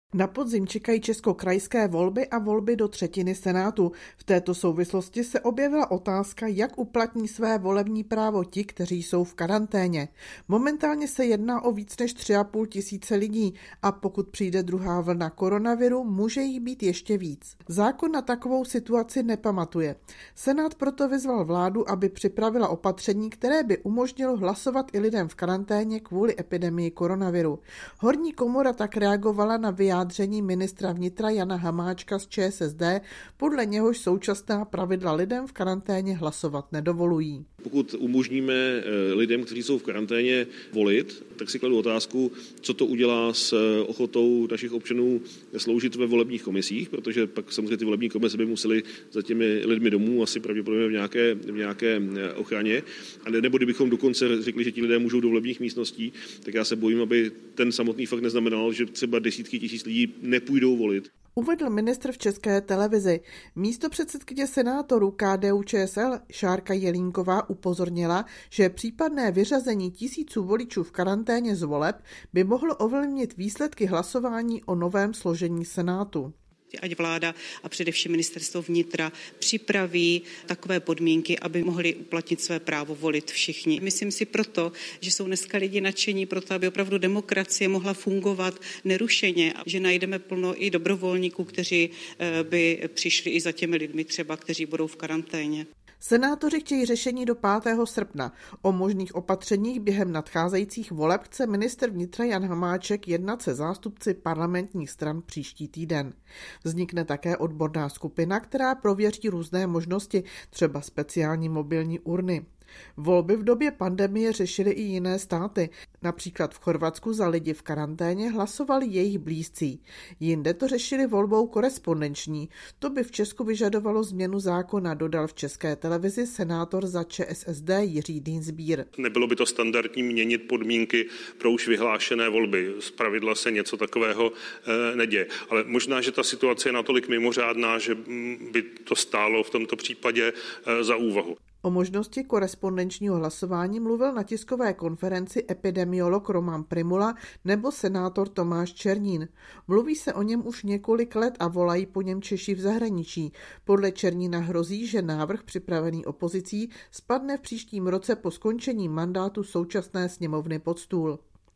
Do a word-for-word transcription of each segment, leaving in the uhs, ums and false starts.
Na podzim čekají česko-krajské volby a volby do třetiny Senátu. V této souvislosti se objevila otázka, jak uplatní své volební právo ti, kteří jsou v karanténě. Momentálně se jedná o víc než tři a půl tisíce lidí a pokud přijde druhá vlna koronaviru, může jich být ještě víc. Zákon na takovou situaci nepamatuje. Senát proto vyzval vládu, aby připravila opatření, které by umožnilo hlasovat i lidem v karanténě kvůli epidemii koronaviru. Horní komora tak reagovala na vyjádření vyjádření ministra vnitra Jana Hamáčka z ČSSD, podle něhož současná pravidla lidem v karanténě hlasovat nedovolují. Pokud umožníme lidem, kteří jsou v karanténě, volit, tak si kladu otázku, co to udělá s ochotou našich občanů sloužit ve volebních komisích, protože pak samozřejmě ty volební komise by musely za těmi lidmi domů, asi pravděpodobně v nějaké, v nějaké ochraně. A nebo kdybychom dokonce řekli, že ti lidé můžou do volebních místností, tak já se bojím, aby ten samotný fakt neznamenal, že třeba desítky tisíc lidí nepůjdou volit. Uvedl ministr v České televizi. Místopředsedkyně senátorů K D U Č S L Šárka Jelínková upozornila, že případné vyřazení tisíců voličů v karanténě z voleb by mohlo ovlivnit výsledky hlasování o novém složení Senátu. Ať vláda a především ministerstvo vnitra připraví takové podmínky, aby mohli uplatnit své právo volit všichni. Myslím si proto, že jsou dneska lidi nadšení proto, aby opravdu demokracie mohla fungovat nerušeně a že najdeme plno i dobrovolníků, kteří by přišli i za těmi lidmi třeba, kteří budou v karanténě. Senátoři chtějí řešení do pátého srpna. O možných opatřeních během nadcházejících voleb chce ministr vnitra Jan Hamáček jednat se zástupci parlamentních stran příští týden. Vznikne také odborná skupina, která prověří různé možnosti, třeba speciální mobilní urny. Volby v době pandemie řešily i jiné státy. Například v Chorvatsku za lidi v karanténě hlasovali jejich blízcí. Jinde to řešili volbou korespondenční. To by v Česku vyžadovalo změnu zákona, dodal v České televizi senátor za Č S S D Jiří Dienstbier. Nebylo by to standardní měnit podmínky pro už vyhlášené volby. Zpravidla se něco takového e, neděje. Ale možná, že ta situace je natolik mimořádná, že by to stálo v tomto případě e, za úvahu. O možnosti korespondenčního hlasování mluvil na tiskové konferenci epidemiolog Roman Primula nebo senátor Tomáš Černín. Mluví se o něm už několik let a volají po něm Češi v zahraničí. Podle Černína hrozí, že návrh připravený opozicí spadne v příštím roce po skončení mandátu současné sněmovny pod stůl.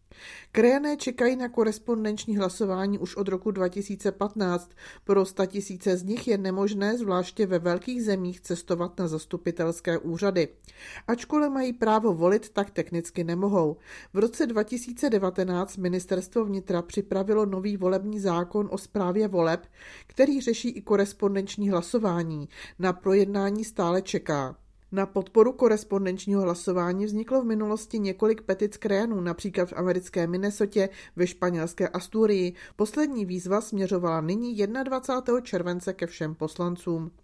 Krajané čekají na korespondenční hlasování už od roku dva tisíce patnáct. Pro statisíce z nich je nemožné, zvláště ve velkých zemích, cestovat na zastupitelské úřady. Ačkoliv mají právo volit, tak technicky nemohou. V roce dva tisíce devatenáct ministerstvo vnitra připravilo nový volební zákon o správě voleb, který řeší i korespondenční hlasování. Na projednání stále čeká. Na podporu korespondenčního hlasování vzniklo v minulosti několik petic krajanů, například v americké Minnesotě, ve španělské Asturii. Poslední výzva směřovala nyní dvacátého prvního července ke všem poslancům.